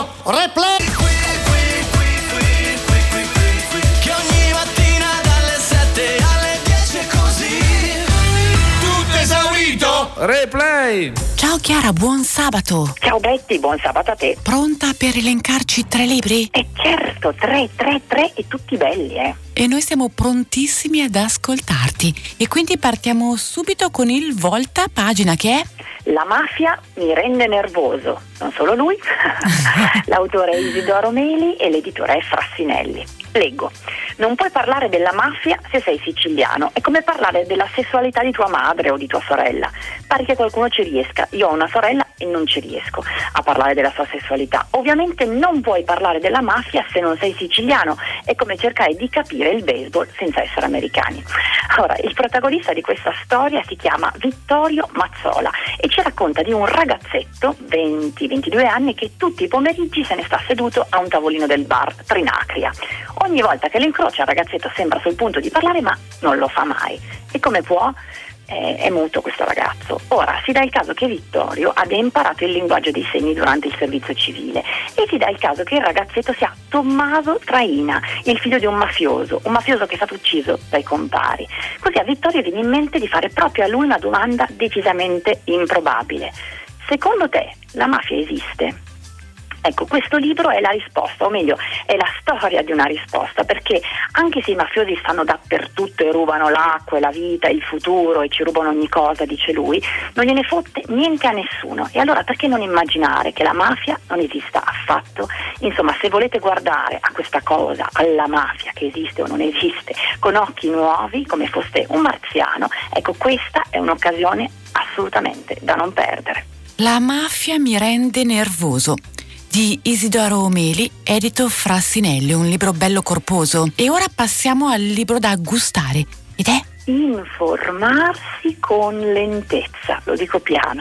Subito replay. Che ogni mattina dalle 7 alle 10 è così. Tutto esaurito. Replay. Ciao Chiara, buon sabato. Ciao Betty, buon sabato a te. Pronta per elencarci 3 libri? Certo, tre e tutti belli, E noi siamo prontissimi ad ascoltarti. E quindi partiamo subito con il volta pagina, che è? La mafia mi rende nervoso. Non solo lui, l'autore è Isidoro Meli e l'editore è Frassinelli. Leggo. Non puoi parlare della mafia se sei siciliano. È come parlare della sessualità di tua madre o di tua sorella. Pare che qualcuno ci riesca. Io ho una sorella e non ci riesco a parlare della sua sessualità. Ovviamente non puoi parlare della mafia se non sei siciliano. È come cercare di capire il baseball senza essere americani. Ora, il protagonista di questa storia si chiama Vittorio Mazzola e ci racconta di un ragazzetto, 20-22 anni, che tutti i pomeriggi se ne sta seduto a un tavolino del bar Trinacria. Ogni volta che lo incrocia il ragazzetto sembra sul punto di parlare, ma non lo fa mai. E come può? È muto questo ragazzo. Ora si dà il caso che Vittorio abbia imparato il linguaggio dei segni durante il servizio civile e si dà il caso che il ragazzetto sia Tommaso Traina, il figlio di un mafioso che è stato ucciso dai compari. Così a Vittorio viene in mente di fare proprio a lui una domanda decisamente improbabile. Secondo te la mafia esiste? Ecco, questo libro è la risposta, o meglio, è la storia di una risposta, perché anche se i mafiosi stanno dappertutto e rubano l'acqua e la vita, il futuro e ci rubano ogni cosa, dice lui, non gliene fotte niente a nessuno. E allora perché non immaginare che la mafia non esista affatto? Insomma, se volete guardare a questa cosa, alla mafia che esiste o non esiste, con occhi nuovi, come foste un marziano, ecco, questa è un'occasione assolutamente da non perdere. La mafia mi rende nervoso, di Isidoro Meli, edito Frassinelli, un libro bello corposo. E ora passiamo al libro da gustare, ed è? Informarsi con lentezza, lo dico piano.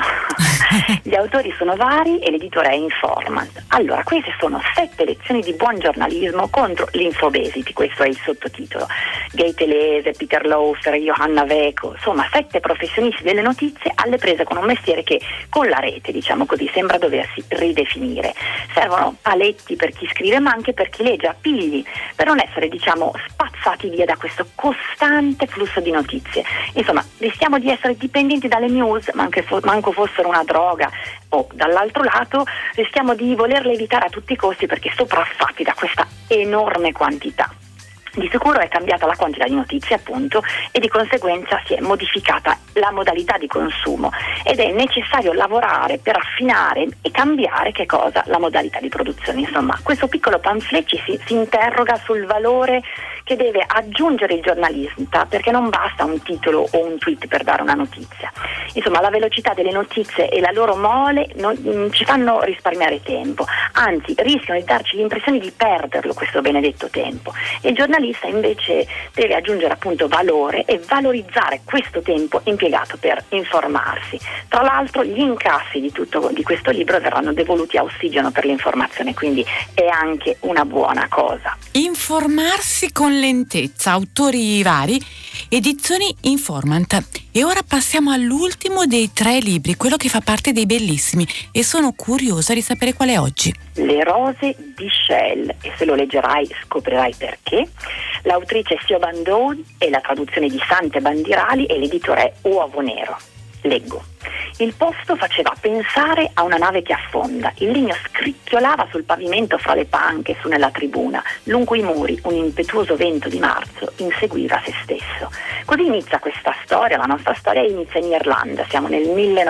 Gli autori sono vari e l'editore è Informant. Allora, queste sono 7 lezioni di buon giornalismo contro l'infobesity, questo è il sottotitolo. Gay Telese, Peter Laufer, Johanna Veco, insomma 7 professionisti delle notizie alle prese con un mestiere che con la rete, diciamo così, sembra doversi ridefinire. Servono paletti per chi scrive ma anche per chi legge, appigli, per non essere, diciamo, spazzati via da questo costante flusso di notizie. Insomma, rischiamo di essere dipendenti dalle news, ma anche manco fossero una droga, o dall'altro lato rischiamo di volerle evitare a tutti i costi perché sopraffatti da questa enorme quantità. Di sicuro è cambiata la quantità di notizie, appunto, e di conseguenza si è modificata la modalità di consumo ed è necessario lavorare per affinare e cambiare che cosa? La modalità di produzione. Insomma, questo piccolo pamphlet si interroga sul valore che deve aggiungere il giornalista, perché non basta un titolo o un tweet per dare una notizia. Insomma, la velocità delle notizie e la loro mole non ci fanno risparmiare tempo, anzi rischiano di darci l'impressione di perderlo questo benedetto tempo. E il giornalista invece deve aggiungere appunto valore e valorizzare questo tempo impiegato per informarsi. Tra l'altro gli incassi di questo libro verranno devoluti a Ossigeno per l'informazione, quindi è anche una buona cosa. Informarsi con lentezza, autori vari, edizioni Informant. E ora passiamo all'ultimo dei 3 libri, quello che fa parte dei bellissimi, e sono curiosa di sapere qual è oggi. Le rose di Shell, e se lo leggerai scoprirai perché. L'autrice è Siobhan Dowd e la traduzione di Sante Bandirali e l'editore è Uovo Nero. Leggo. Il posto faceva pensare a una nave che affonda. Il legno scricchiolava sul pavimento fra le panche su nella tribuna. Lungo i muri un impetuoso vento di marzo inseguiva se stesso. Così inizia questa storia, la nostra storia inizia in Irlanda, siamo nel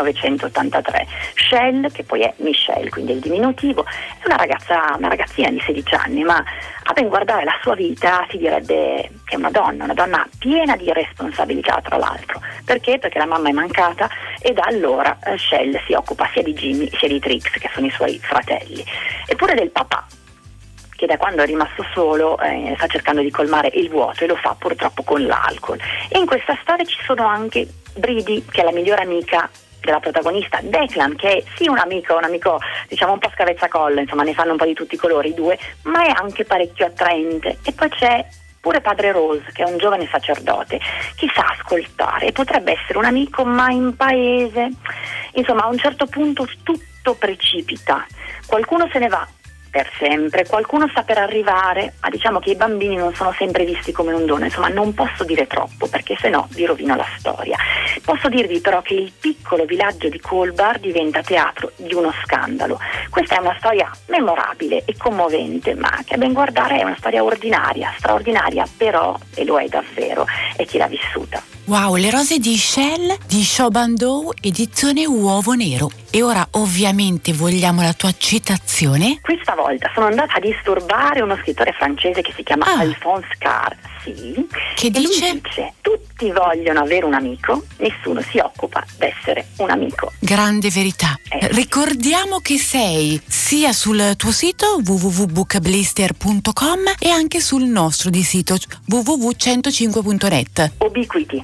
1983. Shell, che poi è Michelle, quindi il diminutivo, è una ragazzina di 16 anni, ma a ben guardare la sua vita si direbbe che è una donna piena di responsabilità, tra l'altro. Perché? Perché la mamma è mancata e da allora Shell si occupa sia di Jimmy sia di Trix, che sono i suoi fratelli, eppure del papà, che da quando è rimasto solo sta cercando di colmare il vuoto e lo fa purtroppo con l'alcol. E in questa storia ci sono anche Brady, che è la migliore amica della protagonista, Declan, che è sì un amico diciamo un po' scavezzacolla, insomma ne fanno un po' di tutti i colori i due, ma è anche parecchio attraente. E poi c'è pure padre Rose, che è un giovane sacerdote che sa ascoltare e potrebbe essere un amico, ma in paese insomma a un certo punto tutto precipita, qualcuno se ne va per sempre, qualcuno sta per arrivare, ma diciamo che i bambini non sono sempre visti come un dono, insomma non posso dire troppo perché sennò vi rovino la storia. Posso dirvi però che il piccolo villaggio di Colbar diventa teatro di uno scandalo. Questa è una storia memorabile e commovente, ma che a ben guardare è una storia ordinaria, straordinaria, però, e lo è davvero, è chi l'ha vissuta. Wow, Le rose di Shell di Chobandou, edizione Uovo Nero. E ora ovviamente vogliamo la tua citazione. Questa volta sono andata a disturbare uno scrittore francese che si chiama Alphonse Karr, sì, che e lui dice? dice: tutti vogliono avere un amico, nessuno si occupa d'essere un amico. Grande verità. Ricordiamo che sei sia sul tuo sito www.bookblister.com e anche sul nostro di sito www.105.net. Ubiquiti.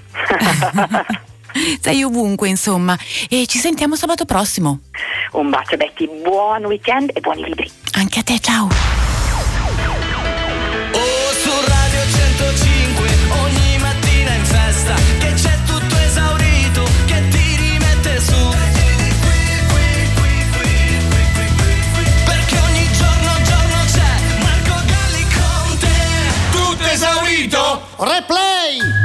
Sei ovunque, insomma. E ci sentiamo sabato prossimo. Un bacio Betty, buon weekend e buoni libri. Anche a te, ciao.